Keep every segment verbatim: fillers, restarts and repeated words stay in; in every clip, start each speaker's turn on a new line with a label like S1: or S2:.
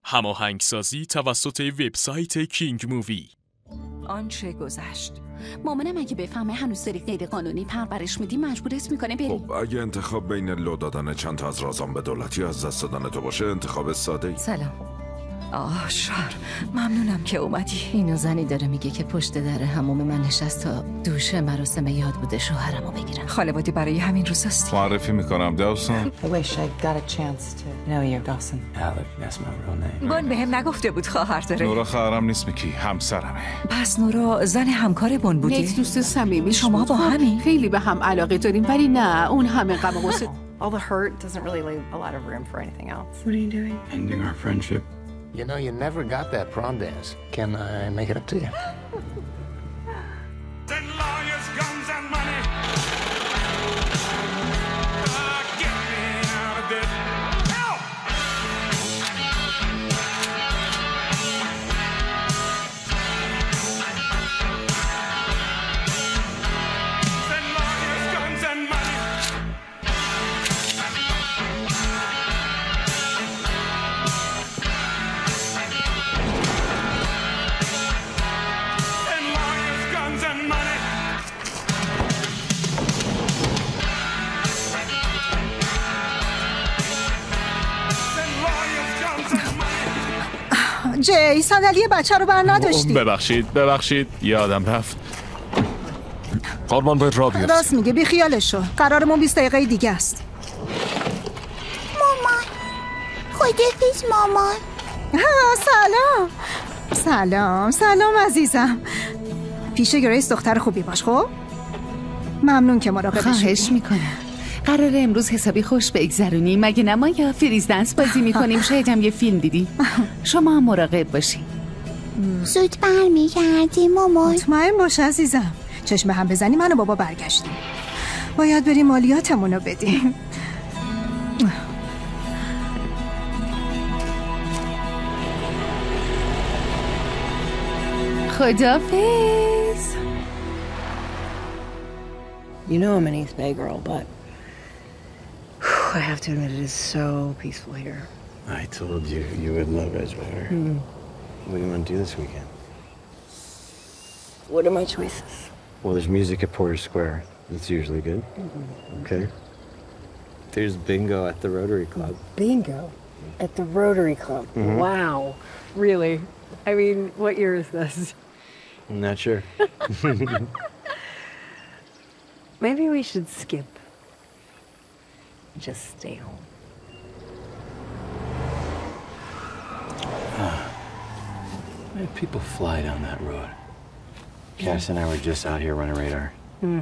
S1: هماهنگسازی توسط وبسایت کینگ مووی.
S2: آنچه گذشت. مامانم اگه بفهمه هنوز داری غیر قانونی پرورش میدی مجبورت میکنه بری.
S3: خب اگه انتخاب بین لو دادن چند تا از رازان به دولتی از دست دادن تو باشه انتخاب ساده ای.
S2: سلام. آه شار، ممنونم که اومدی.
S4: اینو زنی داره میگه که پشت در حموم من نشست تا دوش مراسم یاد بوده شوهرمو بگیرم.
S2: خانوادی برای همین روزاست.
S5: معرفی میکنم داوسون.
S6: I wish I got a chance to know you, Dawson.
S7: Alec, that's my real name.
S2: بون بهم نگفته بود خواهر داره.
S5: نورا خواهرم نیست میکی، همسرمه.
S2: پس نورا زن همکار بون بودی؟
S8: یک دوست صمیمی.
S2: شما با همین؟
S8: خیلی به هم علاقه داریم ولی نه اون همه غم و غصه.
S6: All the hurt doesn't really leave a lot of room for anything else.
S7: What are you doing? Ending our friendship.
S9: You know, you never got that prom dance. Can I make it up to you?
S10: Then lawyers, guns, and money. Uh, get me out of this. Help! Then lawyers, guns, and money.
S11: جی صندلی بچه رو بر نداشتی.
S5: ببخشید ببخشید یادم رفت. قربان باید را بیرسی.
S11: راست میگه، بی خیالش شو. قرارمون بیست دقیقه دیگه است.
S12: مامان خدافظ مامان.
S11: ها سلام سلام سلام عزیزم. پیش گریس دختر خوبی باش. خب ممنون که مراقبش.
S4: خواهش میکنم. قراره امروز حسابی خوش بگذرونیم مگه نه؟ ما یا فریز دنس بازی میکنیم. شاید هم یه فیلم دیدی. شما هم مراقب باشی.
S12: زود برمیگردی مامان.
S11: مطمئن باش عزیزم. چشم هم بزنی من و بابا برگشتیم. باید بریم مالیاتمون رو بدیم.
S4: خدافظ.
S6: You know I'm an East Bay girl, but I have to admit it is so peaceful here.
S7: I told you you would love Edgewater.
S6: Mm.
S7: What do you want to do this weekend?
S6: What are my choices?
S7: Well, there's music at Porter Square. That's usually good. Mm-hmm. Okay. There's bingo at the Rotary Club.
S6: Bingo? At the Rotary Club?
S7: Mm-hmm.
S6: Wow. Really? I mean, what year is this?
S7: I'm not sure.
S6: Maybe we should skip. Just stay home.
S7: Why do people fly down that road? Cass and I were just out here running radar.
S6: Hmm.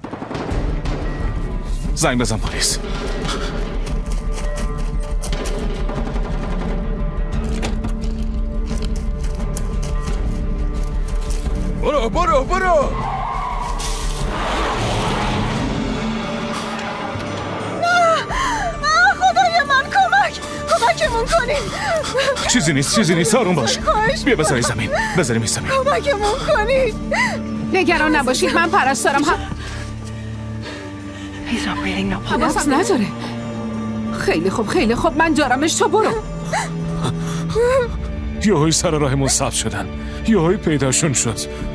S5: زنگ بزن پلیس.
S3: برو برو برو.
S11: کمکمون کنین.
S5: چیزی نیست چیزی نیست آروم باش. بیا بذاری زمین بذاریم زمین.
S11: کمکمون کنین. نگران نباشید من پرستارم. هم حواس نداره. خیلی خوب خیلی خوب من جارمش. تو برو.
S5: یهویی سر راهمون سبز شدن. یهویی پیداشون شد.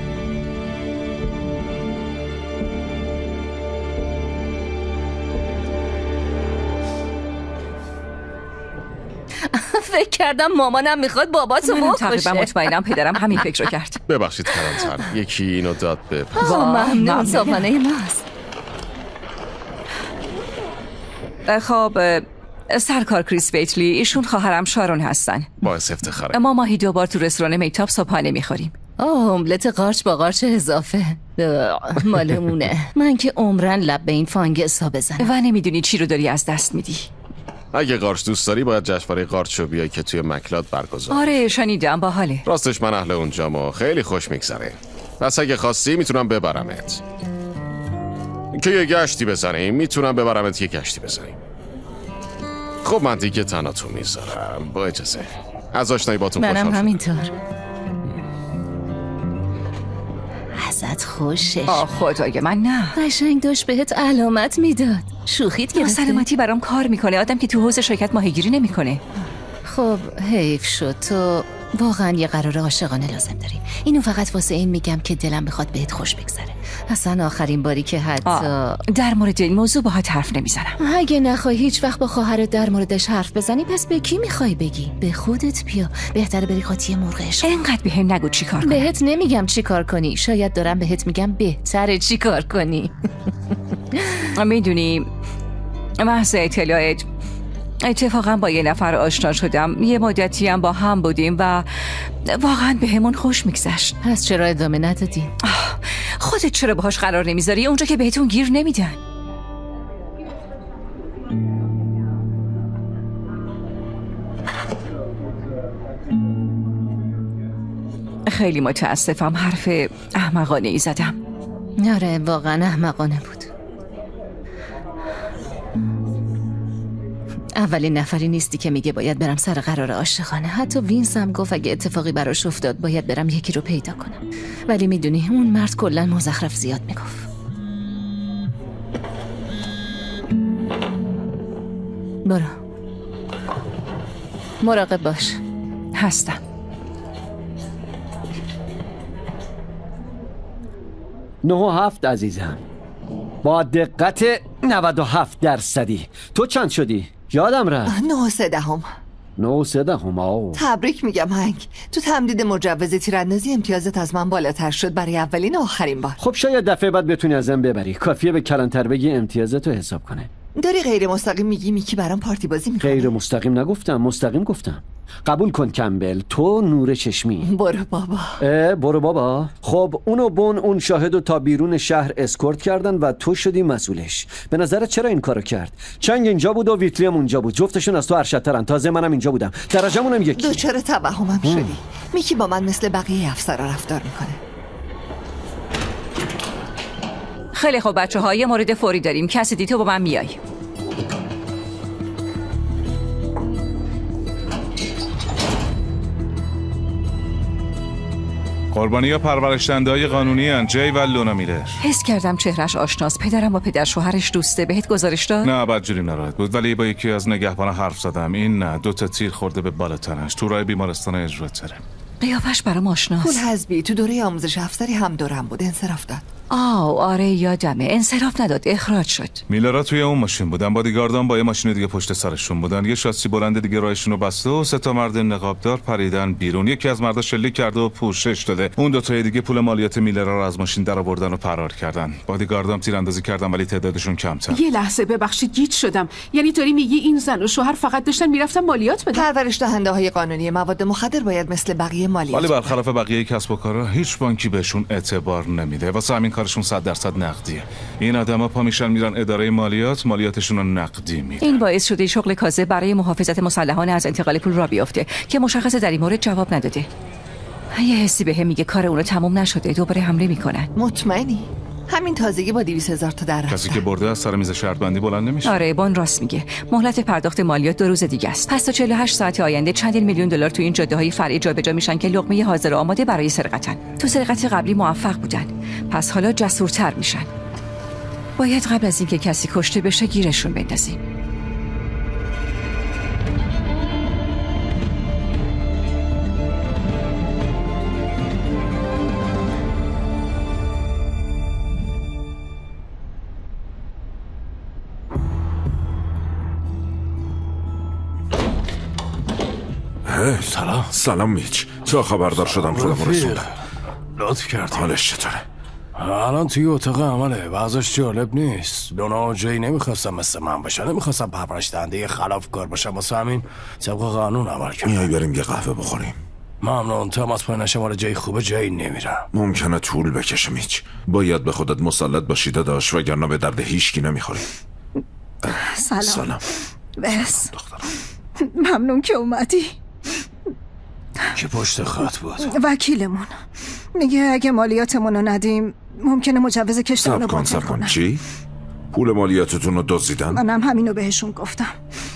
S4: فکر کردم مامانم میخواد باباتو بکشه.
S2: منم تقریبا مطمئنم پدرم همین فکر رو کرد.
S13: ببخشید کلانتر، یکی اینو داد به پس.
S4: ممنون صبحانه ماست.
S2: خب سرکار کریس بیتلی، ایشون خواهرم شارون هستن.
S13: باعث افتخاره.
S2: ما ماهی دو بار تو رستوران میتاب صبحانه میخوریم.
S4: آه املت قارچ با قارچ اضافه مالمونه. من که عمرن لب به این فانگس ها بزنم.
S2: و نمیدونی چی رو داری از دست میدی.
S13: اگه قارچ دوست داری باید جشنواره قارچ رو بیای که توی مکلاد برگزار.
S2: آره شنیدم باحاله.
S13: راستش من اهل اونجام و خیلی خوش میگذره. پس اگه خواستی میتونم ببرمت. که یه گشتی بزنیم میتونم ببرمت یه گشتی بزنیم. خب من دیگه تنها تو میذارم. با اجازه. از آشنایی باتون خوشحال شدم.
S4: منم همینطور. ازت خوشه.
S2: آه خدای من نه.
S4: قشنگ داشت بهت علامت میداد. شوخیت گرفته.
S2: سلامتی برام کار میکنه. آدم که تو حوض شرکت ماهیگیری نمیکنه.
S4: خب حیف شد. تو واقعا یه قرار عاشقانه لازم داری. اینو فقط واسه این میگم که دلم بخواد بهت خوش بگذره. اصلا آخرین باری که حتی
S14: آه. در مورد این موضوع باهات حرف نمیزنم.
S4: اگه نخوای هیچ وقت با خواهرت در موردش حرف بزنی پس به کی میخوای بگی؟ به خودت بیا. بهتره بری قاطی مرغش.
S14: اینقدر بهم نگو چی کار کنم.
S4: بهت نمیگم چی کار کنی. شاید دارم بهت میگم بهتره چی کار کنی.
S14: میدونی محض اطلاعت اتفاقا با یه نفر آشنا شدم. یه مدتی هم با هم بودیم و واقعا به همون خوش میگذشت.
S4: پس چرا ادامه ندادی؟
S14: خودت چرا باهاش قرار نمیذاری اونجا که بهتون گیر نمیدن؟ خیلی متاسفم حرف احمقانه ای زدم.
S4: آره واقعا احمقانه بود. اولین نفری نیستی که میگه باید برم سر قرار عاشقانه. حتی وینس هم گفت اگه اتفاقی براش افتاد باید برم یکی رو پیدا کنم. ولی میدونی اون مرد کلا مزخرف زیاد میگفت. برو مراقب باش.
S14: هستم.
S15: نه و هفت عزیزم، با دقت نود و هفت درصدی. تو چند شدی؟ یادم رفت.
S16: نه و سه دهم.
S15: نه و سه دهم. آه
S16: تبریک میگم هنگ. تو تمدید مجوز تیراندازی امتیازت از من بالاتر شد برای اولین و آخرین بار.
S15: خب شاید دفعه بعد بتونی ازم ببری. کافیه به کلانتر بگی امتیازتو حساب کنه.
S16: داری غیر مستقیم میگی میکی برام پارتی بازی میکنه.
S15: غیر مستقیم نگفتم، مستقیم گفتم. قبول کن کمبل، تو نور چشمی.
S16: برو بابا.
S15: برو بابا. خب اونو بون اون شاهدو تا بیرون شهر اسکورت کردن و تو شدی مسئولش. به نظرت چرا این کارو کرد؟ چنگ اینجا بود و ویتلی هم اونجا بود. جفتشون از تو ارشدترن. تازه منم اینجا بودم. درجه‌مونم یکی.
S16: دو چرا توهمم شدی؟ میکی با من مثل بقیه افسرا رفتار میکنه.
S14: خیلی خوب بچه ها، یه مورد فوری داریم. کسی دی تو با من میای.
S5: قربانی ها پرورشدنده های قانونی هن. جی و لونا میلر.
S14: حس کردم چهرش آشناست. پدرم با پدر شوهرش دوسته. بهت گزارش داد؟
S5: نه بدجوری ناراحت بود، ولی با یکی از نگهبانا حرف زدم. این نه، دو تا تیر خورده به بالا تنش. تو راه بیمارستان اجراتره.
S14: قیافش برام آشناست.
S16: پول حزبی تو دوره آموزش افسری هم دورم بود. انصراف داد.
S14: آه آره یادمه. انصراف نداد، اخراج شد.
S5: میلرها توی اون ماشین بودن. بادیگاردان با یه ماشین دیگه پشت سرشون بودن. یه شاسی بلند دیگه راهشون رو بسته و سه تا مرد نقابدار پریدن بیرون. یکی از مردا شلیک کرده و پوشش داده. اون دو تای دیگه پول مالیات میلرها رو از ماشین درآوردن و فرار کردن. بادیگاردام تیراندازی کردن ولی تعدادشون کمتر.
S8: یه لحظه ببخشید گیج شدم. یعنی داری میگی این زن و شوهر فقط داشتن میرفتن مالیات بدن؟
S16: پرورش دهنده های قانونی مواد مخدر باید مثل بقیه مالیات.
S5: ولی برخلاف بقیه کسب و کارها هیچ بانکی بهشون اعتبار نمیده. واسه همین کارشون صد درصد نقدیه. این آدما پا میشن میرن اداره مالیات، مالیاتشون رو نقدی میدن.
S14: این باعث شده شغل کاظم برای محافظت مسلحانه از انتقال پول را بیفته که مشخصه در این مورد جواب نداده. یه حسی بهم میگه کار اون تموم نشده، دوباره حمله میکنن.
S16: مطمئنی؟ همین تازگی با دویست هزار تا در
S5: کسی که برده از سر میز شرط بندی بلند نمیشه.
S14: آره بون راست میگه. مهلت پرداخت مالیات دو روز دیگه است. پس تا چهل و هشت ساعت آینده چندین میلیون دلار تو این جاده‌های فرعی جابجا میشن که لقمه حاضر و آماده برای سرقتن. تو سرقت قبلی موفق بودن. پس حالا جسورتر میشن. باید قبل از اینکه کسی کشته بشه گیرشون بندازیم.
S3: سلام. سلام میچ. تا خبردار شدم خودم رسوندم.
S17: لطف کردی.
S3: حالش چطوره؟
S17: الان توی اتاق عمله. وضعش جالب نیست. لونا و جی نمیخواستم مثل من باشن. نمیخواستم پرورش دهنده خلافکار باشم. واسه همین طبق قانون عمل کردم.
S3: میای بریم یه قهوه بخوریم؟
S17: ممنون. تا از پایین نشه مال جی خوبه جی نمیرم.
S3: ممکنه طول بکشه میچ. باید به خودت مسلط باشی داداش، وگرنه به درد هیچکی نمیخوری.
S11: سلام.
S3: سلام.
S11: بس. ممنون که اومدی.
S17: که پشت خط بود؟
S11: وکیلمون میگه اگه مالیاتمون رو ندیم ممکنه مجوز کشتمون رو باطل کنن.
S3: چی؟ پول مالیاتتون رو دزدیدن؟
S11: منم همینو بهشون گفتم.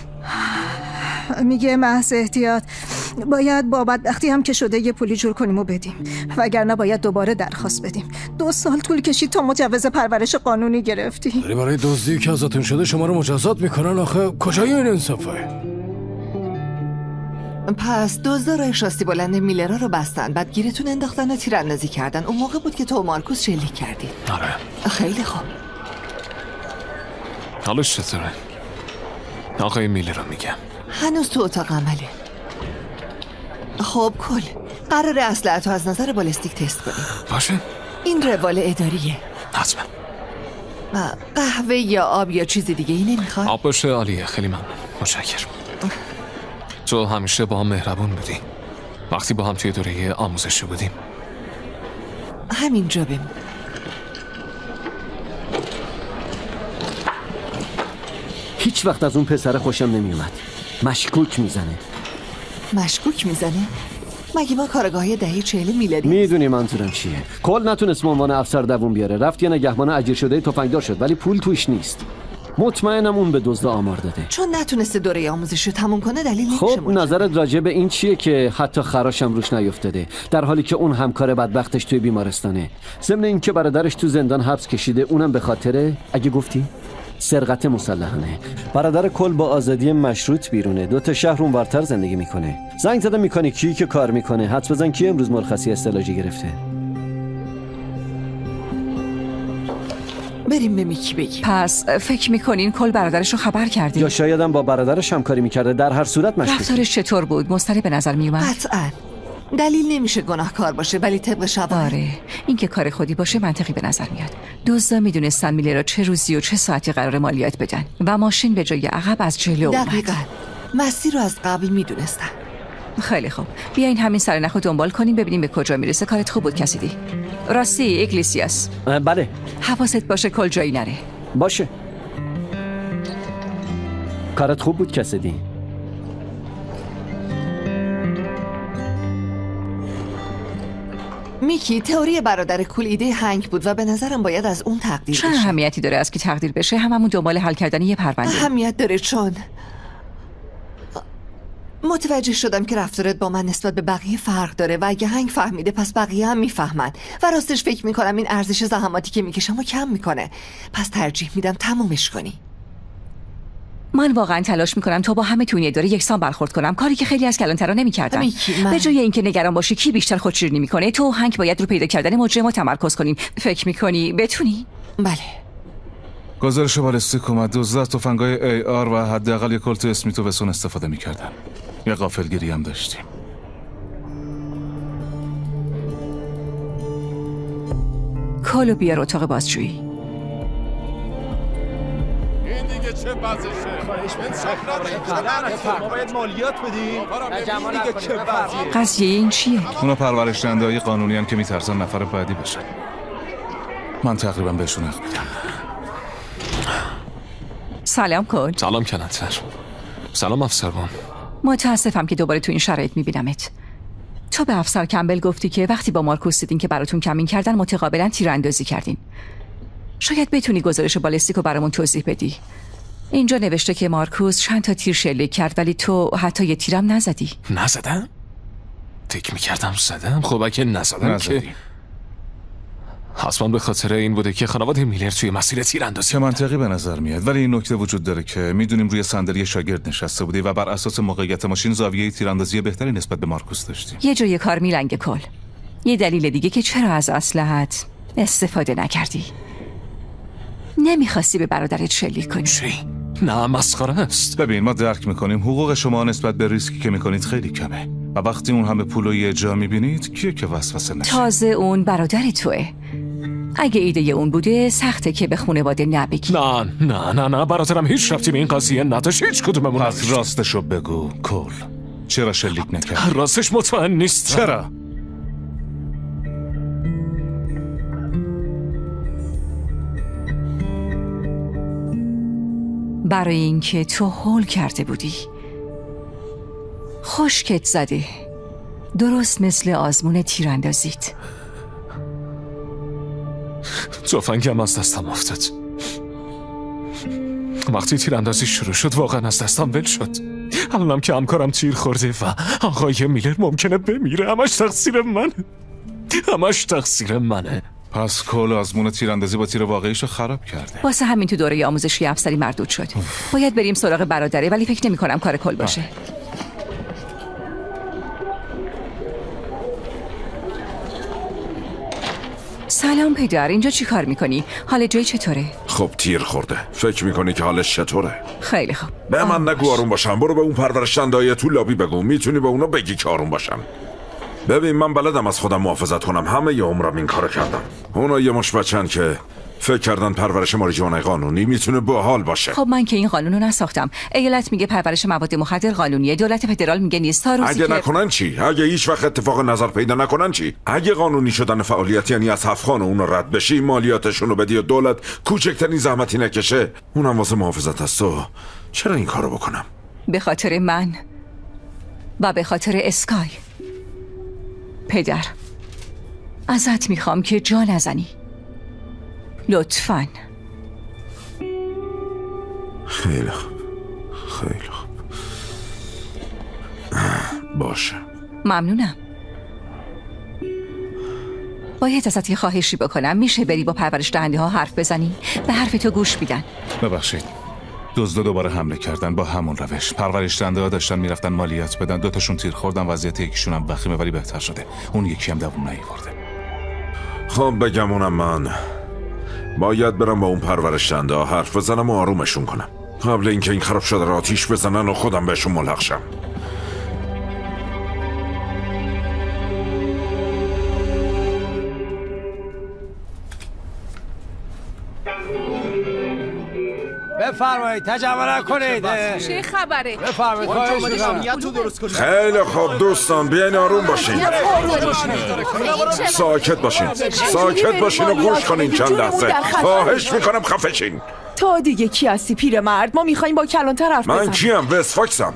S11: میگه محض احتیاط باید با بدبختی هم که شده یه پولی جور کنیم و بدیم، وگرنه باید دوباره درخواست بدیم. دو سال طول کشید تا مجوز پرورش قانونی گرفتی.
S17: داری برای دزدی که ازتون شده شما رو مجازات میکنن؟ آخه کجای این انصافه؟
S16: پس دزدا راه شاستی بلند میلرا رو بستن، بعد گیرتون انداختن و تیراندازی کردن. اون موقع بود که تو و مارکوس شلیک کردید.
S1: آره.
S16: خیلی خوب.
S1: حالش چطوره؟ آقای میلرا میگم.
S16: هنوز تو اتاق عمله. خب کل قراره اسلحه‌تو از نظر بالستیک تست کنیم.
S1: باشه.
S16: این روال اداریه.
S1: حتما.
S16: قهوه یا آب یا چیز دیگه ای نمیخواد؟
S1: آب باشه عالیه. خیلی ممنون. متشکرم. تو همیشه با هم مهربون بودی. وقتی با هم توی دوره آموزشی بودیم.
S16: همینجا بمون.
S15: هیچ وقت از اون پسر خوشم نمیومد. مشکوک میزنه.
S16: مشکوک میزنه؟ مگه ما کارگاهی دهه چهل میلادی؟
S15: میدونی منظورم چیه. کل نتونست عنوان افسر دووم بیاره. رفت یه نگهبان اجیر شده تفنگدار شد، ولی پول توش نیست. مطمئنم اون به دزد آمار داده.
S16: چون نتونسته دوره آموزش رو تموم کنه دلیل نمیشه.
S15: خب نظرت راجع به این چیه که حتی خراشم روش نیفتاده، در حالی که اون همکار بدبختش توی بیمارستانه؟ ضمن اینکه برادرش تو زندان حبس کشیده، اونم به خاطر اگه گفتی سرقت مسلحانه. برادر کل با آزادی مشروط بیرونه، دو تا شهر اونورتر زندگی میکنه. زنگ زدم مکانیکی که کار میکنه، حدس بزن کی امروز مرخصی استعلاجی گرفته.
S16: بریم به میکی بگیم.
S14: پس فکر میکنین کل برادرش رو خبر کردی؟
S15: یا شایدم با برادرش همکاری میکرده. در هر صورت مشکوک.
S14: رفتارش چطور بود؟ مضطرب به نظر میومد؟
S16: قطعاً. دلیل نمیشه گناهکار باشه، ولی طبق شواهد.
S14: آره، این که کار خودی باشه منطقی به نظر میاد. دزدا میدونستن میلرا چه روزی و چه ساعتی قرار مالیات بدن و ماشین به جای عقب از جلو اومد.
S16: دقیقاً. مسیر رو از قبل میدونستن.
S14: خیلی خوب، بیاین همین سرنخ رو دنبال کنیم ببینیم به کجا میرسه. کارت خوب بود کسیدی. راستی اگلیسیاس.
S15: بله.
S14: حواست باشه کل جایی نره.
S15: باشه. کارت خوب بود کسیدی.
S16: میکی، تئوری برادر کل ایده هنگ بود و به نظرم باید از اون تقدیر بشه.
S14: چه اهمیتی داره از کی تقدیر بشه؟ هممون دنبال حل کردن یه پرونده.
S16: اهمیت داره چون متوجه شدم که رفتارت با من نسبت به بقیه فرق داره و اگه هنگ فهمیده پس بقیه هم میفهمن و راستش فکر میکنم این ارزش زحماتی که میکشم رو کم میکنه. پس ترجیح میدم تمومش کنی.
S14: من واقعا تلاش میکنم تا با همه تو این اداره یکسان برخورد کنم، کاری که خیلی از کلانترا نمیکردن.
S16: من...
S14: به جای اینکه نگران باشی کی بیشتر خودشیرینی میکنه، تو و هنگ باید رو پیدا کردن مجرم تمرکز کنین. فکر میکنی بتونی؟
S16: بله.
S5: گزارش بالستیک اومد. دزدا از تفنگای ای آر و حداقل یک کلت اسمیتو وسون استفاده میکردن. یه غافلگیری هم داشتیم.
S14: کالو بیار اتاق بازجویی.
S10: این دیگه چه وضعشه؟ خواهش می‌کنم. ما باید مالیات بدیم. این دیگه چه وضعیه؟
S14: قضیه این چیه؟
S5: اونا پرورش‌دهنده‌های قانونی ان که میترسن نفر بعدی بشن. من تقریبا بهشون حق میدم.
S14: سلام کل.
S1: سلام کلانتر. سلام افسربان.
S14: متاسفم که دوباره تو این شرایط میبینمت. تو به افسر کمبل گفتی که وقتی با مارکوس دیدین که براتون کمین کردن متقابلا تیراندازی کردین. شاید بتونی گزارش بالستیک رو برامون توضیح بدی. اینجا نوشته که مارکوس چند تا تیر شلیک کرد ولی تو حتی یه تیرم نزدی.
S1: نزدم؟ فکر میکردم زدم. خب اگه نزدم که حتما به خاطر این بوده که خانواده میلر توی مسیر تیراندازی
S5: که منطقی به نظر میاد، ولی این نکته وجود داره که میدونیم روی صندلی شاگرد نشسته بودی و بر اساس موقعیت ماشین زاویه تیراندازی بهتری نسبت به مارکوس داشتی.
S14: یه جای کار میلنگه کل. یه دلیل دیگه که چرا از اسلحه‌ات استفاده نکردی. نمیخواستی به برادرت شلیک کنی.
S1: چی؟ نه مسخره است.
S5: ببین ما درک میکنیم حقوق شما نسبت به ریسکی که میکنید خیلی کمه و وقتی اون همه پول رو یه جا میبینید کیه که وسوسه نشه؟
S14: تازه اون برادر توه. اگه ایده اون بوده سخته که به خانواده نبگی.
S1: نه نه نه نه برادرم هیچ ربطی به این قضیه نداشت. هیچ کدوممون
S5: پس راستشو بگو کل. چرا شلیک نکرد؟
S1: راستش مطمئن نیست.
S5: چرا؟
S14: برای اینکه تو هول کرده بودی. خشکت زده. درست مثل آزمون تیراندازیت.
S1: تفنگم از دستم افتاد. وقتی تیراندازی شروع شد واقعا از دستم ول شد. الانم که همکارم تیر خورده و آقای میلر ممکنه بمیره. همش تقصیر منه. همش تقصیر منه.
S5: پس کل آزمون تیراندازی با تیر واقعیشو خراب کرده.
S14: واسه همین تو دوره آموزشی افسری مردود شد. باید بریم سراغ برادره ولی فکر نمی کنم کار کل باشه. سلام پدر، اینجا چی کار میکنی؟ حال جای چطوره؟
S3: خب تیر خورده. فکر میکنی که حالش چطوره؟
S14: خیلی خوب.
S3: به من نگو آروم باشم. برو به اون پرورشنده‌های تو لابی بگو. میتونی به اونا بگی که آروم باشن. ببین من بلدم از خودم محافظت کنم. همه ی عمرم این کارو کردم. اونا یه مش بچن که فکر کردن پرورش ماریجوانا قانونی میتونه باحال باشه.
S14: خب من که این قانونو نساختم. ایالت میگه پرورش مواد مخدر قانونیه، دولت فدرال میگه نیست. تا روزی
S3: اگه
S14: که
S3: نکنن چی؟ اگه هیچ وقت اتفاق نظر پیدا نکنن چی؟ اگه قانونی شدن فعالیت یعنی از هفخان اونو رد بشی، مالیاتشونو بدی و دولت کوچکترین زحمتی نکشه، اونم واسه محافظت از تو، چرا این کارو بکنم؟
S14: به خاطر من و به خاطر اسکای. پدر ازت میخوام که جا نزنی، لطفاً.
S3: خیلی خوب، خیلی خوب، باشه.
S14: ممنونم. باید ازت یه خواهشی بکنم. میشه بری با پرورش دهنده ها حرف بزنی؟ به حرف تو گوش میدن.
S5: ببخشید، دزدا دوباره حمله کردن با همون روش. پرورش دهنده ها داشتن میرفتن مالیات بدن، دوتاشون تیر خوردن، وضعیت یکیشون هم وخیمه ولی بهتر شده، اون یکی هم دووم نیورده.
S3: خب بگم اونم من باید برم با اون پرورش دهنده ها حرف بزنم و آرومشون کنم قبل اینکه این خراب شده را آتیش بزنن و خودم بهشون ملحق شم.
S10: بفرمایید، تجمع نکنید.
S8: چه خبره؟
S10: بفرمایید، خواهش می‌کنم.
S3: خیلی خوب دوستان، بیاین آروم باشین. ساکت باشین. ساکت باشین و گوش کنین چند لحظه. خواهش میکنم خفه شین.
S18: تو دیگه کی هستی پیرمرد؟ ما میخوایم با کلانتر حرف بزنیم.
S3: من کیم؟ وس فاکسم.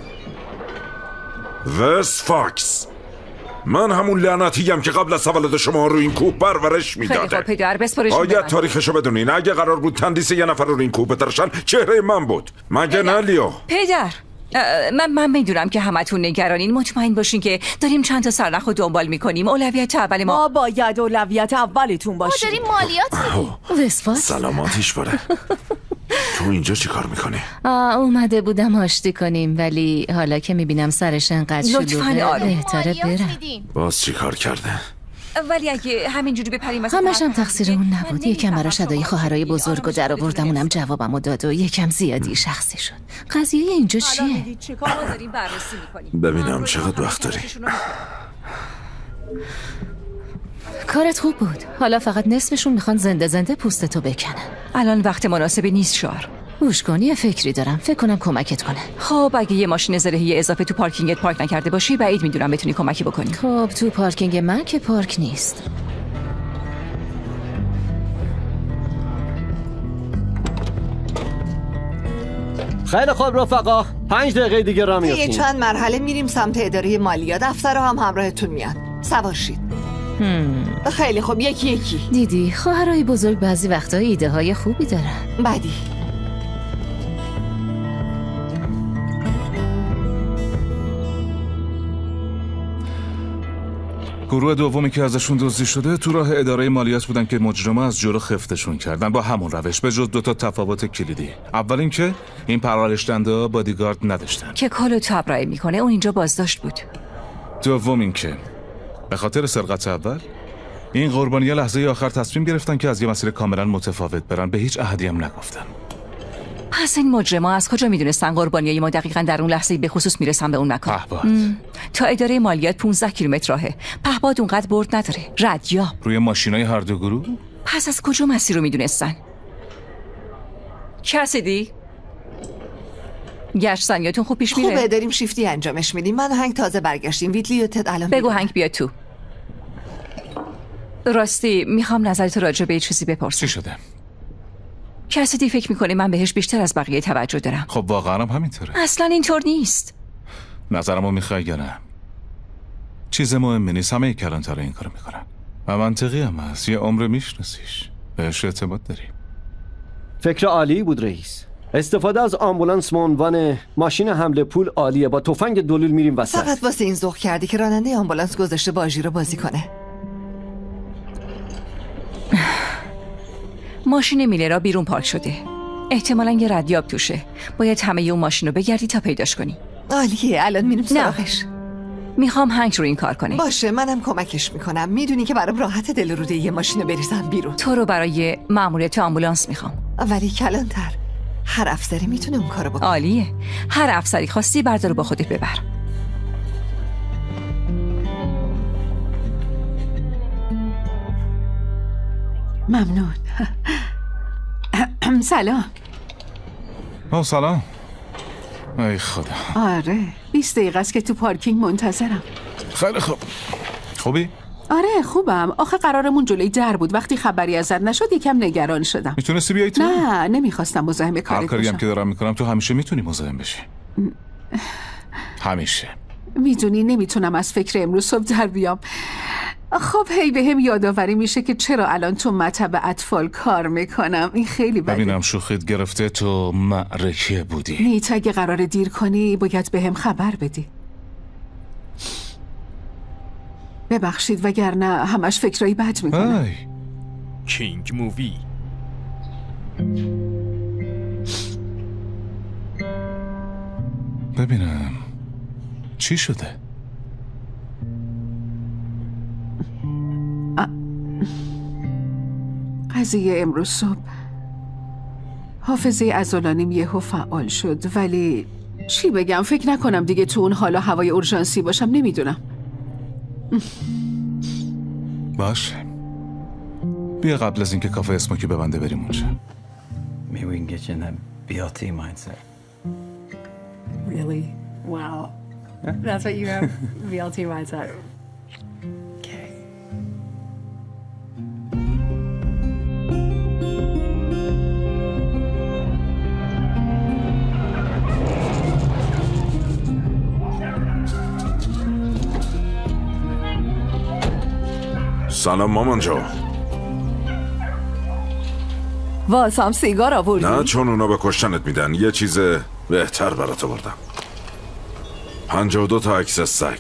S3: وس فاکس. من همون لعنتیم که قبل از تولد شما رو این کوه پرورش میداده.
S14: خیلی خوب پدر، بسپارش
S3: باید تاریخشو بدونین. اگه قرار بود تندیس یه نفر رو این کوه بترشن، چهره من بود. مگه نه لیو؟
S14: پدر من من میدونم که همتون نگرانین. مطمئن باشین که داریم چند تا سرنخ رو دنبال میکنیم. اولویت اول ما
S18: ما باید اولویت اولتون باشیم.
S12: ما داریم مالیات
S4: وسفاک
S3: سلاماتیش باره. تو اینجا چی کار میکنی؟
S4: اومده بودم آشتی کنیم ولی حالا که میبینم سرش انقدر شلوغه بهتره برم.
S3: باز چی کار کرده؟
S14: ولی اگه همینجوری بپریم
S4: همش هم تقصیر اون نبود. یکم براش ادای خواهرای بزرگ و در آوردم، اونم جوابمو داد و یکم زیادی شخصی شد. قضیه اینجا چیه؟
S3: ببینم چقدر وقت داری.
S4: کارت خوب بود. حالا فقط نصفشون میخوان زنده زنده پوستتو بکنن.
S14: الان وقت مناسبی نیست شوهر.
S4: گوش کن، یه فکری دارم، فکر کنم کمکت کنه.
S14: خب اگه یه ماشین زرهی اضافه تو پارکینگت پارک نکرده باشی، بعید میدونم بتونی کمکی بکنی.
S4: خب تو پارکینگ من که پارک نیست.
S15: خیلی خوب رفقا، پنج دقیقه دیگه راه میافتیم.
S16: یه چند مرحله میریم سمت اداره مالیات. دفتر هم همراهتون میاد. سوار شید.
S4: هم.
S16: خیلی خوب، یکی یکی.
S4: دیدی خواهرای بزرگ بعضی وقتا ایده های خوبی دارن.
S16: بعدی
S5: گروه دومی که ازشون دزدی شده تو راه اداره مالیات بودن که مجرمه از جلو خفتشون کردن با همون روش، به جز دوتا تفاوت کلیدی. اول اینکه این پرورش دهنده بادیگارد نداشتن
S14: که کالو تبرئه میکنه، اون اینجا بازداشت بود.
S5: دوم اینکه به خاطر سرقت اول این قربانی‌ها لحظه آخر تصمیم گرفتن که از یه مسیر کاملا متفاوت برن، به هیچ احدی هم نگفتن.
S14: پس این مجرما از کجا میدونستن قربانیای ما دقیقاً در اون لحظه به خصوص میرسن به اون مکان؟
S5: پهباد.
S14: تا اداره مالیات پانزده کیلومتر راهه. پهباد اونقدر برد نداره. ردیاب
S5: روی ماشینای هر دو گروه.
S14: پس از کجا مسیر رو میدونستن؟ کسیدی؟ گشت سنیاتون خوب پیش میره؟
S16: خوبه، داریم شیفتی انجامش میدیم. من و هنگ تازه برگشتیم. ویتلی و تد الان
S14: بگو هنگ بیاد تو. راستی میخوام نظرت راجع به یه چیزی بپرسم.
S5: چی شده؟
S14: کسیدی فکر میکنه من بهش بیشتر از بقیه توجه دارم؟
S5: خب واقعا هم همینطوره.
S14: اصلا اینطور نیست.
S5: نظرمو میخوای یا نه؟ چیز مهمی نیست، همه کلانتر این کارو میکنن و منطقی هم هست. یه عمر میشناسیش، بهش اعتماد داری.
S15: فکر عالی بود رئیس. استفاده از آمبولانس به عنوان ماشین حمل پول عالیه. با تفنگ دلول میریم وسط.
S16: فقط واسه این ذوق کردی که راننده آمبولانس گذاشته باجی رو بازی کنه.
S14: ماشین میلرا بیرون پارک شده. احتمالاً یه ردیاب توشه. باید همه اون ماشین رو بگردی تا پیداش کنی.
S16: عالیه، الان میریم سراغش.
S14: میخوام هنگ رو این کار کنه.
S16: باشه منم کمکش میکنم. میدونی که برام راحت دل روده یه ماشینو بریزم بیرون.
S14: تو رو برای مأموریت آمبولانس میخوام.
S16: ولی کلانتر هر افسری میتونه اون کارو بکنه.
S14: عالیه. هر افسری خواستی بردار با خودت ببر.
S8: ممنون. سلام.
S5: آه سلام. ای خدا.
S8: آره بیست دقیقه است که تو پارکینگ منتظرم.
S5: خیلی خوب. خوبی؟
S8: آره خوبم. آخه قرارمون جلوی در بود. وقتی خبری ازت نشد یکم نگران شدم.
S5: میتونستی بیایی تو؟
S8: نه نمیخواستم مزاحم کارت
S5: هر کاری هم
S8: بشم.
S5: که دارم میکنم تو همیشه میتونی مزاحم بشی. همیشه.
S8: میدونی نمیتونم از فکر امروز صبح در بیام. خب هی به هم یادآوری میشه که چرا الان تو مطب اطفال کار میکنم. این خیلی بده.
S5: ببینم شوخیت گرفته تو معرکه بودی.
S8: نیت اگه قرار دیر کنی باید به هم خبر بدی. ببخشید وگرنه همش فکرایی بد میکنم.
S1: کینگ مووی.
S5: ببینم چی شده؟
S8: قضیه امروز صبح حافظه عضلانیم یهو فعال شد، ولی چی بگم فکر نکنم دیگه تو اون حالا هوای اورژانسی باشم. نمیدونم.
S5: باشه بیا قبل از اینکه کافه اسموکی ببنده بریم اونجا.
S7: Maybe we can get you in that B L T mindset.
S18: Really? Wow. That's what you have? B L T mindset. Okay.
S3: سلام مامان جو.
S16: واسم سیگار آوردی؟
S3: نه چون اونا به کشتنت میدن. یه چیز بهتر برات آوردم. پنجاه و دو تا عکس سگ.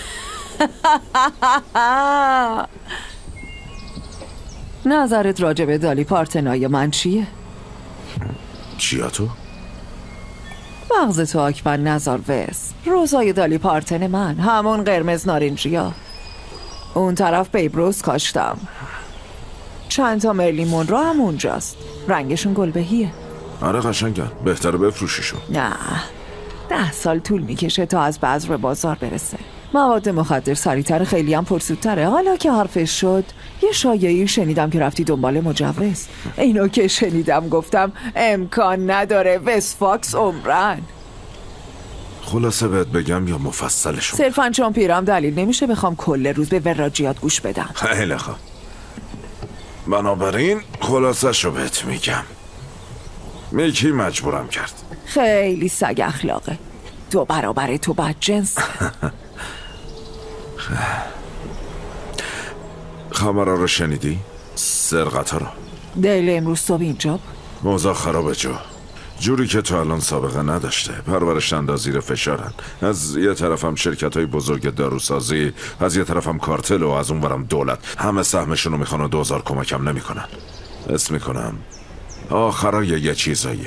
S16: نظرت راجع به دالی پارتنای من چیه؟
S3: چیا تو؟
S16: مغز تو آکمن نزار وز. روزای دالی پارتن من همون قرمز نارنجیا. اون طرف بیبروز کاشتم. چند تا مرلیمون رو هم اونجاست. رنگشون گلبهیه.
S3: آره قشنگن. بهتره بفروشیشون.
S16: نه ده سال طول میکشه تا از بذر به بازار برسه. مواد مخدر سریعتر، خیلی هم پرسودتره. حالا که حرفش شد یه شایعی شنیدم که رفتی دنبال مجوز. اینو که شنیدم گفتم امکان نداره. وسفاکس عمرن.
S3: خلاصه بهت بگم یا مفصلشون؟
S16: صرفاً چون پیرم دلیل نمیشه بخوام کل روز به وراجیات گوش بدم.
S3: خیلی خوب. بنابراین خلاصه شو بهت میگم. میکی مجبورم کرد.
S16: خیلی سگ اخلاقه. دو برابر تو بد جنس.
S3: خبرها رو شنیدی؟ سرقت ها رو.
S16: دل امروز صبح اینجا
S3: موضوع خرابه جو. جوری که تو الان سابقه نداشته. پرورشنده زیر فشارن. از یه طرفم شرکت های بزرگ داروسازی، از یه طرفم کارتل و از اون برم دولت. همه سهمشونو میخوان و دوزار کمکم نمیکنن. اسم میکنم آخرای یه چیزاییه.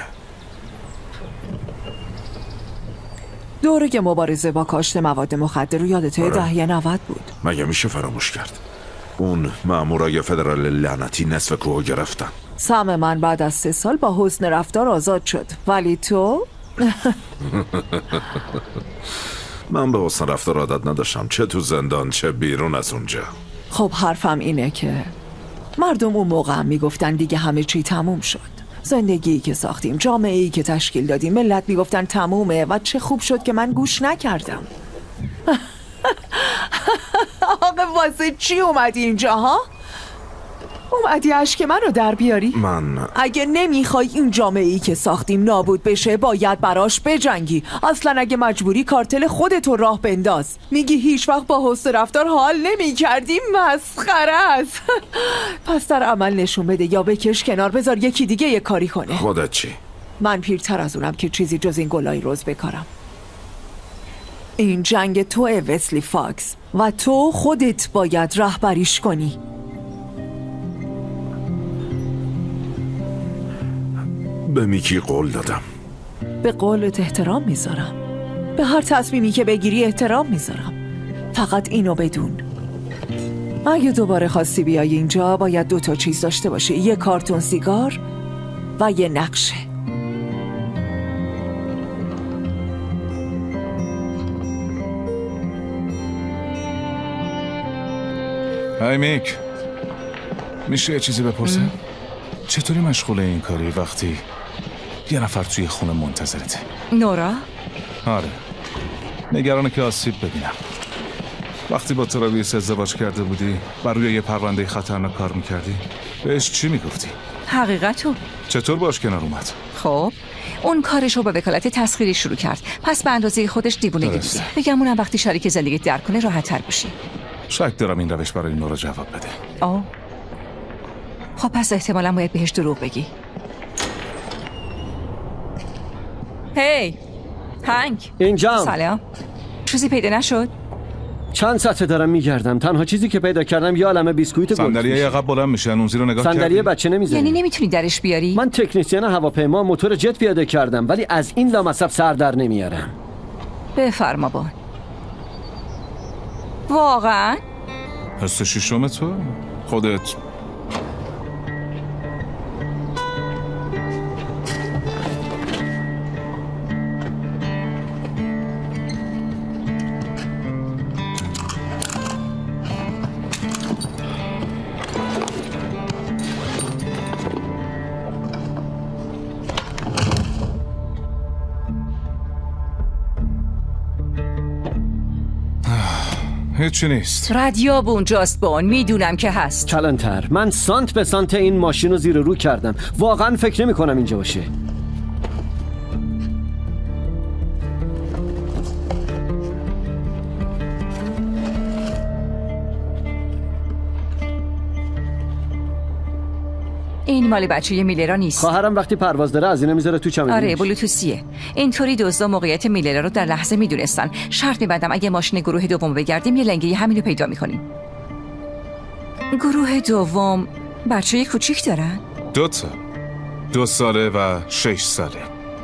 S16: دوره مبارزه با کاشت مواد مخدر رو یادته؟ دهه نود بود.
S3: مگه میشه فراموش کرد؟ اون مامورای فدرال لعنتی نصف کوه گرفتن.
S16: سم من بعد از سه سال با حسن رفتار آزاد شد. ولی تو؟
S3: من به حسن رفتار عادت نداشتم، چه تو زندان چه بیرون از اونجا.
S16: خب حرفم اینه که مردم اون موقع هم میگفتن دیگه همه چی تموم شد. زندگی که ساختیم، جامعه‌ای که تشکیل دادیم، ملت میگفتن تمومه و چه خوب شد که من گوش نکردم. آقا واسه چی اومدی اینجا ها؟ اومدی اشک من رو در بیاری؟
S3: من
S16: اگه نمیخوای این جامعه‌ای که ساختیم نابود بشه باید براش بجنگی. اصلا اگه مجبوری کارتل خودتو راه بنداز. میگی هیچ وقت با حسن رفتار حال نمی کردی؟ مسخره است. پس در عمل نشون بده یا بکش کنار، بذار یکی دیگه یه کاری کنه.
S3: خودت چی؟
S16: من پیرتر از اونم که چیزی جز این گلای روز بکارم. این جنگ توه وسلی فاکس و تو خودت باید رهبریش کنی.
S3: به میکی قول دادم.
S16: به قولت احترام میذارم. به هر تصمیمی که بگیری احترام میذارم.
S19: فقط اینو بدون، اگه دوباره خواستی بیای اینجا باید دو تا چیز داشته باشی، یه کارتون سیگار و یه نقشه.
S5: های میک، میشه یه چیزی بپرسم؟ چطوری مشغول این کاری وقتی یه نفر توی خونه منتظرته؟
S14: نورا؟
S5: آره، نگرانه که آسیب ببینم. وقتی با تراویس ازدواج کرده بودی بر روی یه پرونده خطرناک کار میکردی، بهش چی میگفتی؟
S14: حقیقتو.
S5: چطور باش کنار اومد؟
S14: خب اون کارشو با وکالت تسخیری شروع کرد، پس به اندازه خودش دیوونگی دیده. بگم اونم وقتی شریک زندگیت درک کنه راحت تر بشی.
S5: شک دارم این روش برای نورا جواب بده.
S14: آه خب پس احتمالا باید بهش دروغ بگی. هی هنگ،
S15: اینجام.
S14: سلام. چیزی پیدا نشد؟
S15: چند ساعته دارم میگردم، تنها چیزی که پیدا کردم یه عالمه بیسکویت گلفیش.
S5: صندلیه عقب بلند میشن، اون زیرو نگاه کردی؟
S15: صندلی بچه نمیزنی.
S14: یعنی نمیتونی درش بیاری؟
S15: من تکنیسین هواپیما موتور جت پیاده کردم ولی از این لامصب سر در نمیارم.
S14: بفرما بان. واقعا؟
S5: حس شیشم تو؟ خودت هیچی نیست.
S14: رادیو اونجاست بان، میدونم که هست.
S15: کلانتر، من سانت به سانت این ماشین رو زیر رو کردم، واقعا فکر نمی کنم اینجا باشه.
S14: این مال بچه میلرا نیست.
S15: خواهرم وقتی پرواز داره از اینا میذاره تو چمدونش.
S14: آره بلوتوسیه. اینطوری دزدا موقعیت میلرا رو در لحظه میدونستن. شرط میبندم اگه ماشین گروه دوم بگردیم یه لنگه همینو پیدا میکنیم. گروه دوم بچه کوچیک دارن؟
S5: دو تا دو ساله و شش ساله.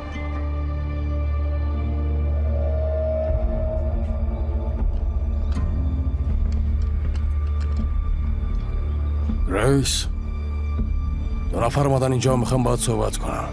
S17: گریس، دو نفر اومدن اینجا، میخوام باهات صحبت کنم.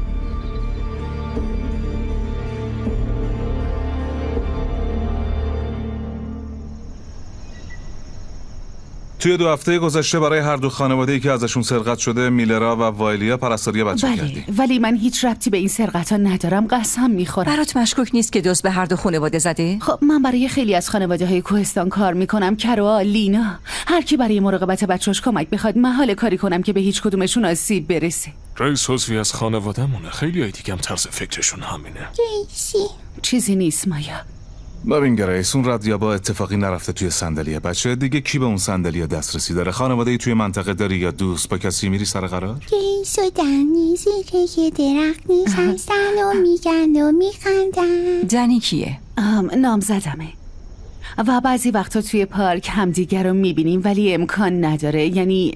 S5: توی دو هفته گذشته برای هر دو خانواده‌ای که ازشون سرقت شده، میلرا و وایلیا، پرستاری بچه
S8: ولی
S5: کردی.
S8: ولی من هیچ ربطی به این سرقت‌ها ندارم، قسم میخورم.
S14: برات مشکوک نیست که دزد به هر دو خانواده زده؟
S8: خب من برای خیلی از خانواده‌های کوهستان کار میکنم، کروا، لینا، هر کی برای مراقبت بچه‌اش کمک بخواد محال کاری کنم که به هیچ کدومشون آسیب برسه.
S1: رئیس حضوی از خانواده‌مونه، خیلی های دیگه هم طرز فکرشون همینه.
S12: ریسی
S8: چیزی نیست مایا.
S5: ببین گریس، اون رادیابا اتفاقی نرفته توی صندلی بچه دیگه. کی به اون صندلی دسترسی داره؟ خانواده‌ای توی منطقه داری یا دوست؟ با کسی میری سر قرار؟
S12: ریس و دنی زیر یه درخت نشستن و میگن و میخندن.
S14: دنی کیه؟
S8: نام زدمه و بعضی وقتا توی پارک همدیگر رو میبینیم ولی امکان نداره، یعنی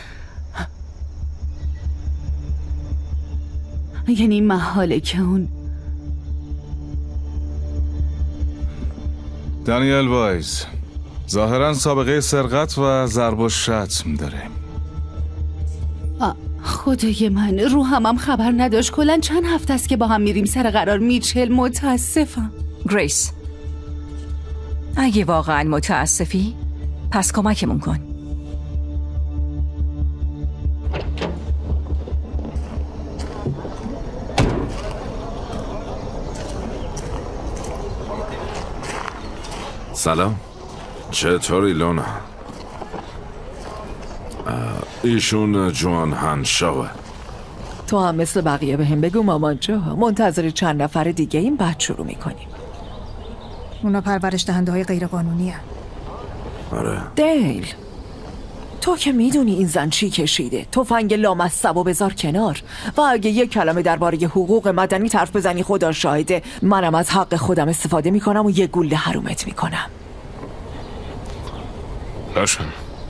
S8: یعنی محاله که اون
S5: دانیل وایز ظاهرا سابقه سرقت و ضرب و شتم داره.
S8: خدای من، رو همم خبر نداشت. کلن چند هفته است که با هم میریم سر قرار. میچل، متاسفم.
S14: گریس، اگه واقعا متاسفی پس کمکمون کن.
S3: سلام، چطوری لونا؟ ایشون جوان هنشاوه.
S19: تو هم مثل بقیه به هم بگو مامان جا، منتظر چند نفر دیگه این بعد شروع میکنیم.
S11: اونا پرورش دهنده های غیر قانونی هن.
S3: آره
S19: دیل، تو که میدونی این زن چی کشیده. تفنگ لامصب و بذار کنار و اگه یک کلمه درباره حقوق مدنی حرف بزنی خدا شاهده منم از حق خودم استفاده میکنم و یه گوله حرومت میکنم.
S1: باشن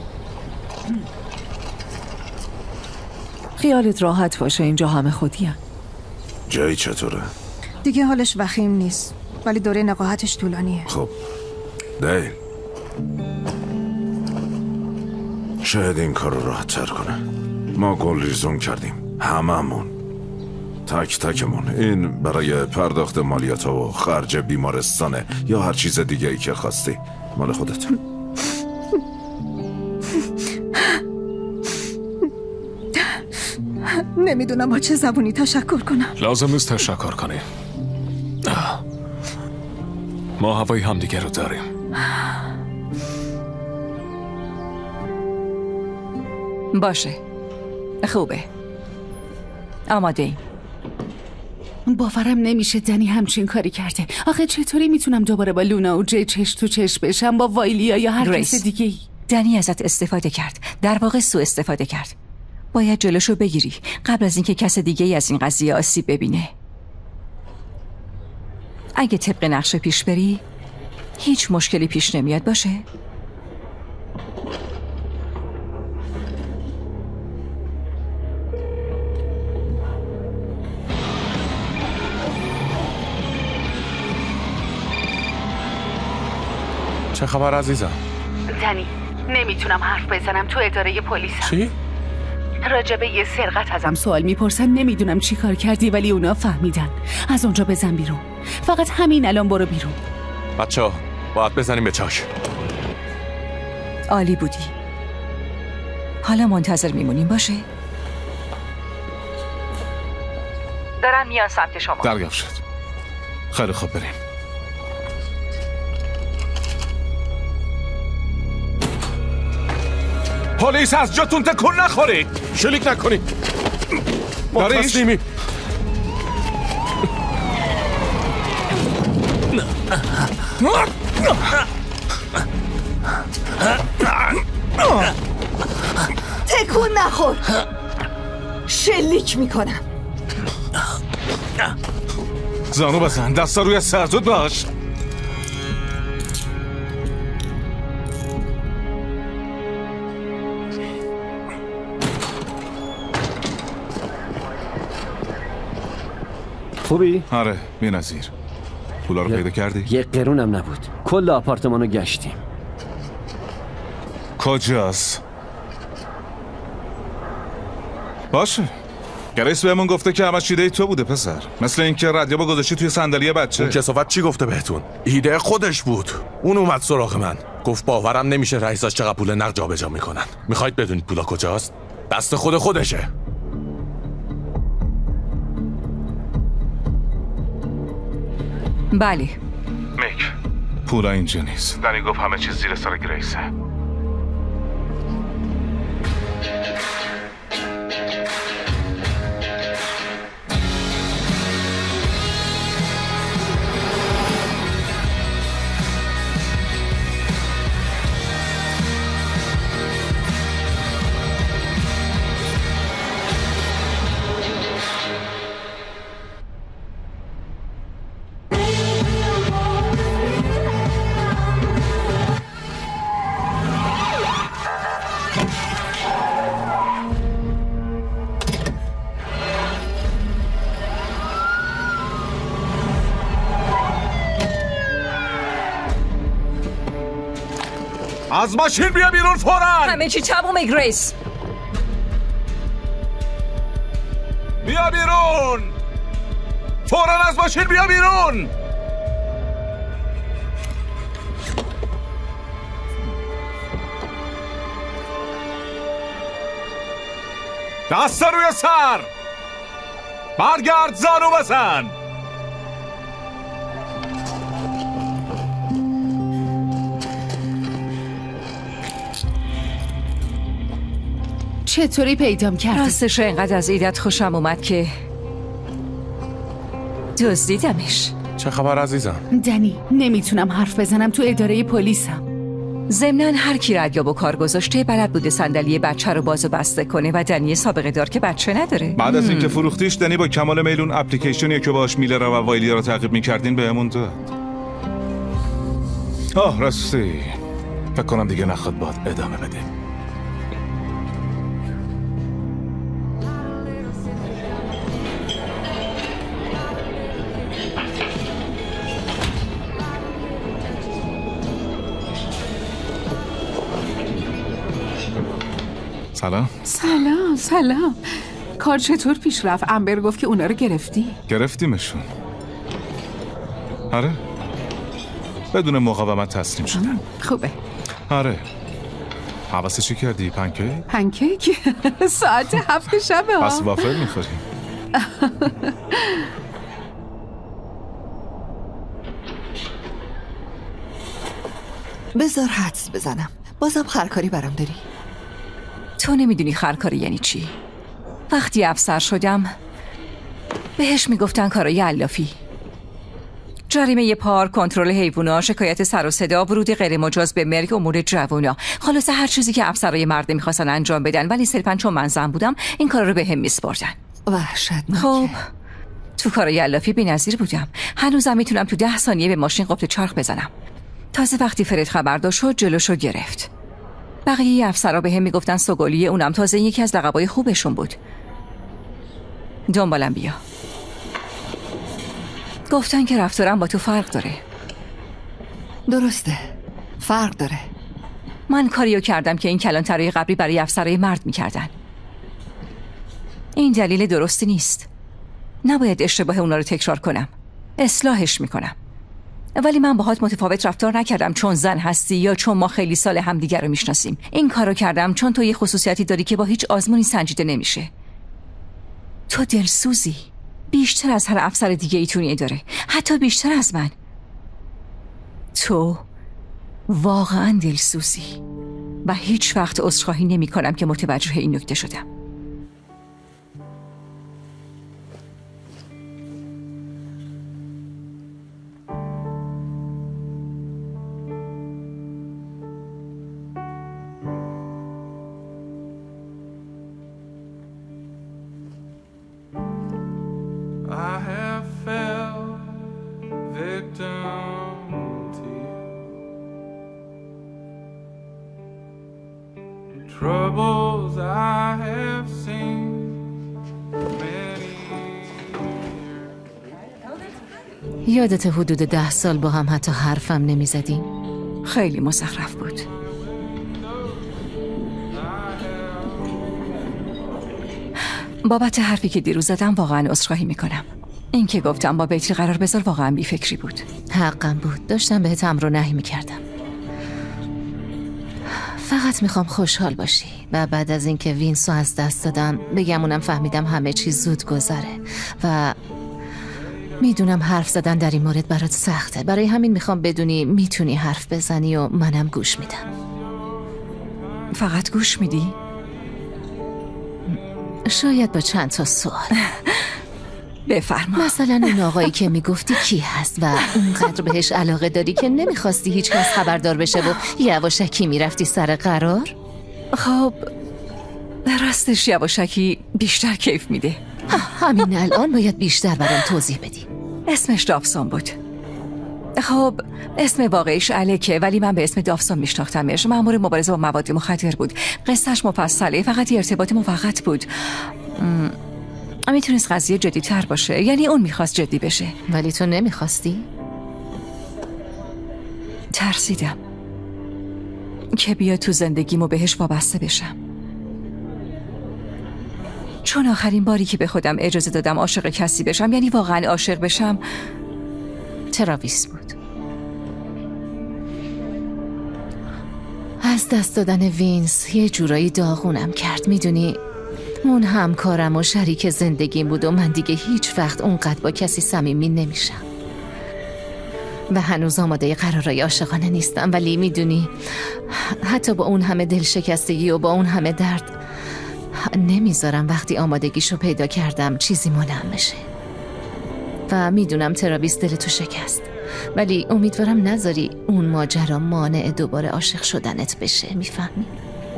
S19: خیالت راحت باشه، اینجا همه خودی هن.
S3: جایی چطوره؟
S11: دیگه حالش وخیم نیست ولی دوره نقاهتش طولانیه.
S3: خب دیل، شاید این کار رو راحت تر کنه. ما گل ریزون کردیم، هممون، تک تکمون. این برای پرداخت مالیات و خرج بیمارستانه یا هر چیز دیگه ای که خواستی، مال خودت.
S11: نمیدونم با چه زبونی تشکر کنم.
S1: لازم نیست تشکر کنی. ما هوای همدیگه رو داریم.
S14: باشه، خوبه، آماده ایم.
S8: باورم نمیشه دنی همچین کاری کرده. آخه چطوری میتونم دوباره با لونا و جی چش تو چش بشم با وایلیا یا هر کس دیگه ای؟
S14: دنی ازت استفاده کرد، در واقع سوء استفاده کرد. باید جلوشو بگیری قبل از اینکه کس دیگه ای از این قضیه آسیب ببینه. اگه طبق نقشه پیش بری هیچ مشکلی پیش نمیاد. باشه؟
S10: چه خبر عزیزم؟
S8: دنی نمیتونم حرف بزنم، تو اداره پلیسم.
S10: چی؟
S8: راجبه یه سرقت ازم سوال میپرسن، نمیدونم چی کار کردی ولی اونا فهمیدن. از اونجا بزن بیرون، فقط همین الان برو بیرون.
S10: بچه ها باید بزنیم به چاک.
S14: عالی بودی. حالا منتظر میمونیم. باشه؟ دارن میان سمت شما.
S5: دریافت شد. خیلی خوب، بریم. پلیس از جاتون تکون نخورید.
S10: شلیک نکنید. ما تسلیمی.
S16: تکون نخور. شلیک میکنم.
S5: زانو بزن، دستا روی سر، زود باش.
S15: خوبی؟
S5: آره بی‌نظیر. پولا رو پیدا کردی؟
S15: یه قرونم نبود. کل آپارتمانو گشتیم.
S5: کجاست؟ باشه. گریس بهمون گفته که همش ایده تو بوده پسر. مثل اینکه رادیو با گذاشتی توی صندلی بچه.
S10: اون کسافت چی گفته بهتون؟ ایده خودش بود. اون اومد سراغ من. گفت باورم نمیشه رئیساش چقدر پول نقد جابجا میکنن. میخواید بدونید پولا کجاست؟ دست خود خودشه.
S14: بله.
S5: میک، پولا اینجا نیست. دنی گفت همه چیز زیر سر گریسه. از ماشین بیا بیرون فوراً.
S14: همه چی تمومه گریس.
S5: بیا بیرون فوراً، از ماشین بیا بیرون. دست روی سر، برگرد، زانو بزن.
S8: چطوری پیدام کردی؟
S14: راستش اینقدر از ایدت خوشم اومد که دزدیدمش.
S10: چه خبر عزیزم؟
S8: دنی نمیتونم حرف بزنم، تو اداره پلیسم.
S14: ضمناً هر کی رادیو با کار گذاشته بلد بوده صندلی بچه رو باز و بسته کنه و دنی سابقه دار که بچه نداره.
S5: بعد از اینکه فروختیش دنی با کمال میلون اپلیکیشنی که باهاش میلر و وایلیا رو تعقیب میکردین بهمون داد. آه راستی فکر کنم دیگه نخواد باد ادامه بده. سلام.
S8: سلام سلام. کار چطور پیش رفت؟ امبر گفت که اونا رو گرفتی؟
S5: گرفتیمشون. آره بدون مقاومت تسلیم شدن.
S8: خوبه.
S5: آره. حواسه چی کردی؟ پنکیک؟
S8: پنکیک؟ ساعت هفت شبه ها.
S5: پس وافل میخوری؟
S16: بذار حدس بزنم. بازم خرکاری برام داری؟
S14: تو نمیدونی خرکاری یعنی چی. وقتی افسر شدم بهش میگفتن کارای علافی. جریمه پار، کنترل حیوونا، شکایت سر و صدا، ورود غیر مجاز به مرگ، امور جوونا. خلاصه هر چیزی که افسرای مرد میخواستن انجام بدن، ولی صرفاً چون من زن بودم این کارا رو به هم میسپردن.
S16: وحشتناکه.
S14: خب تو کارای علافی بی‌نظیر بودم. هنوزم میتونم تو ده ثانیه به ماشین قفل چرخ بزنم. تازه وقتی فرید خبردار شد جلوشو گرفت. بقیه افسرها به هم میگفتن سوگلی، اونم تازه یکی از لقبای خوبشون بود. دنبالم بیا. گفتن که رفتارم با تو فرق داره.
S16: درسته، فرق داره.
S14: من کاریو کردم که این کلانترهای قبلی برای افسرهای مرد میکردن. این دلیل درستی نیست. نباید اشتباه اونا رو تکرار کنم. اصلاحش میکنم. ولی من باهات متفاوت رفتار نکردم چون زن هستی یا چون ما خیلی سال همدیگر رو میشناسیم. این کارو کردم چون تو یه خصوصیتی داری که با هیچ آزمونی سنجیده نمیشه. تو دلسوزی. بیشتر از هر افسر دیگه ایتونیه داره. حتی بیشتر از من. تو واقعا دلسوزی و هیچ وقت عذرخواهی نمی کنم که متوجه این نکته شدم.
S4: یادت حدود ده سال با هم حتی حرفم نمی زدیم؟
S14: خیلی مزخرف بود. بابت حرفی که دیروز زدم واقعا عذرخواهی میکنم. این که گفتم با بیتی قرار بذار واقعا بیفکری بود.
S4: حقم بود. داشتم بهت امر و نهی میکردم. فقط میخوام خوشحال باشی و بعد از اینکه وینسو از دست دادم بگم اونم فهمیدم همه چیز زود گذره و میدونم حرف زدن در این مورد برات سخته. برای همین میخوام بدونی میتونی حرف بزنی و منم گوش میدم.
S14: فقط گوش میدی؟
S4: شاید با چند تا سوال.
S14: بفرما.
S4: مثلا اون آقایی که میگفتی کی هست و اونقدر بهش علاقه داری که نمیخواستی هیچ کس خبردار بشه و یواشکی میرفتی سر قرار؟
S14: خب راستش یواشکی بیشتر کیف میده.
S4: همین الان باید بیشتر برام توضیح بدی.
S14: اسمش دافسون بود. خب اسم واقعیش الکه ولی من به اسم دافسون میشناختمش. مأمور مبارزه با مواد مخدر بود. قصهش مفصله، فقط یه ارتباط موقت بود. م... میتونست قضیه جدی تر باشه. یعنی اون میخواست جدی بشه
S4: ولی تو نمیخواستی؟
S14: ترسیدم که بیا تو زندگیمو بهش وابسته بشم، چون آخرین باری که به خودم اجازه دادم عاشق کسی بشم، یعنی واقعا عاشق بشم،
S4: تراویس بود. از دست دادن وینس یه جورایی داغونم کرد. میدونی اون همکارم و شریک زندگیم بود و من دیگه هیچ وقت اونقدر با کسی صمیمی نمیشم و هنوز آماده قرارای عاشقانه نیستم. ولی میدونی حتی با اون همه دلشکستگی و با اون همه درد نمیذارم وقتی آمادگیشو پیدا کردم چیزی منعم بشه. و میدونم تراویس دل تو شکست، ولی امیدوارم نذاری اون ماجرا مانع دوباره عاشق شدنت بشه. میفهمی؟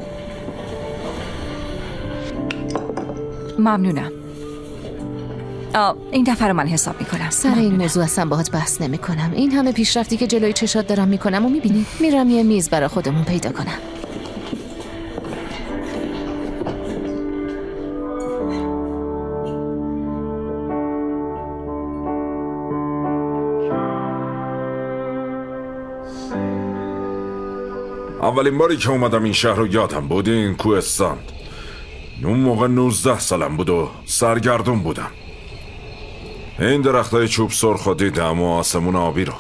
S14: ممنونم. آه، این دفعه رو من حساب میکنم.
S4: سر این موضوع اصلا باهات بحث نمیکنم. این همه پیشرفتی که جلوی چشات دارم میکنم و میبینی میرم یه میز برای خودمون پیدا کنم.
S3: اولین باری که اومدم این شهر رو یادم بود این کوهستان. اون موقع نوزده سالم بود و سرگردون بودم. این درختای چوب سرخ دیدم و آسمون آبی رو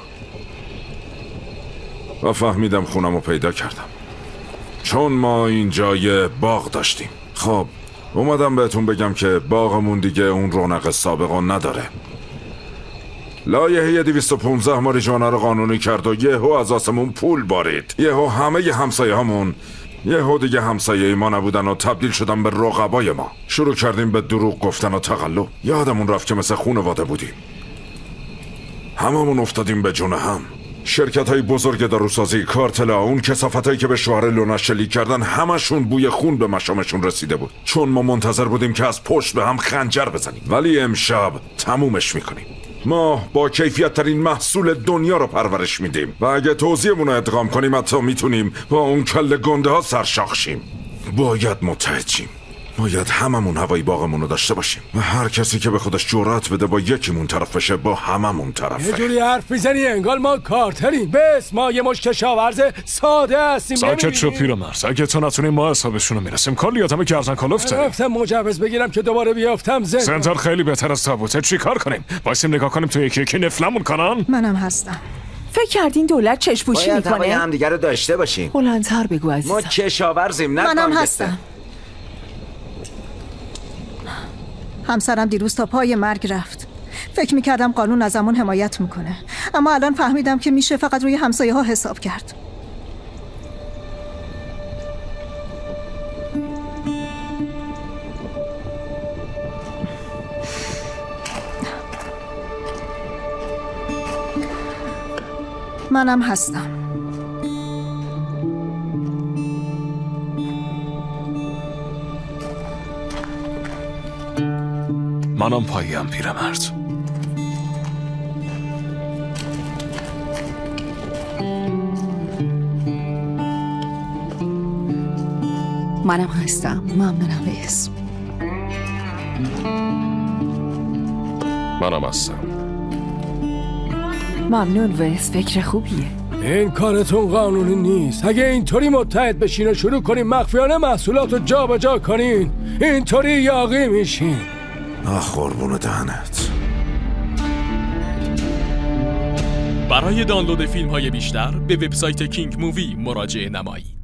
S3: و فهمیدم خونم رو پیدا کردم، چون ما اینجا یه باغ داشتیم. خب اومدم بهتون بگم که باغمون دیگه اون رونق سابقا نداره. لایحه دویست و پانزده ماریجوانا رو قانونی کرد و یهو از آسمون پول بارید. یهو همه ی همسایه همون یهو دیگه همسایه ما نبودن و تبدیل شدن به رقبای ما. شروع کردیم به دروغ گفتن و تقلب. یادمون رفت که مثل خانواده بودیم، هممون افتادیم به جون هم. شرکت های بزرگ داروسازی، کارتلا، اون کثافت هایی که به شوهر لونا شلیک کردن، همشون بوی خون به مشامشون رسیده بود، چون ما منتظر بودیم که از پشت به هم خنجر بزنیم. ولی امشب تمومش میکنیم. ما با کیفیت ترین محصول دنیا رو پرورش میدیم و اگه توزیعمون رو ادغام کنیم حتی میتونیم با اون کله گنده ها سرشاخ شیم. باید متحد شیم. باید هممون هوای باغمون رو داشته باشیم و هر کسی که به خودش جرأت بده با یکیمون طرف بشه با هممون طرفه.
S17: یه جوری حرف میزنی انگار ما کارتریم. بس ما یه مش کشاورز ساده هستیم.
S1: ساکت شو پیرمرد. اگه تو نتونیم ما حسابشون رو میرسیم. کلی آدم گردن کلفت داریم.
S17: رفتم مجوز بگیرم که دوباره بیافتم زندان.
S1: زندان خیلی بهتر از تابوته. چی کار کنیم؟ وایسیم نگاه کنیم تو یکی یکی نفلمون کنن؟
S11: منم هستم.
S19: فکر کردین دولت چشم‌پوشی میکنه؟
S20: باید هم دیگه رو داشته باشیم.
S19: بلندتر بگو عزیزم.
S20: ما کشاورزیم، نه
S11: منم هستم. همسرم دیروز تا پای مرگ رفت. فکر میکردم قانون ازمون حمایت میکنه، اما الان فهمیدم که میشه فقط روی همسایه ها حساب کرد. منم هستم.
S1: منم پاییم پیرمرد.
S2: منم هستم. ممنونم ویس.
S13: منم هستم.
S19: ممنون ویس، فکر خوبیه.
S17: این کارتون قانونی نیست. اگه اینطوری متحد بشین و شروع کنین مخفیانه محصولات رو جا به جا کنین، اینطوری یاغی میشین.
S3: آخ قربون دهنت.
S21: برای دانلود فیلم های بیشتر به وبسایت کینگ مووی مراجعه نمایید.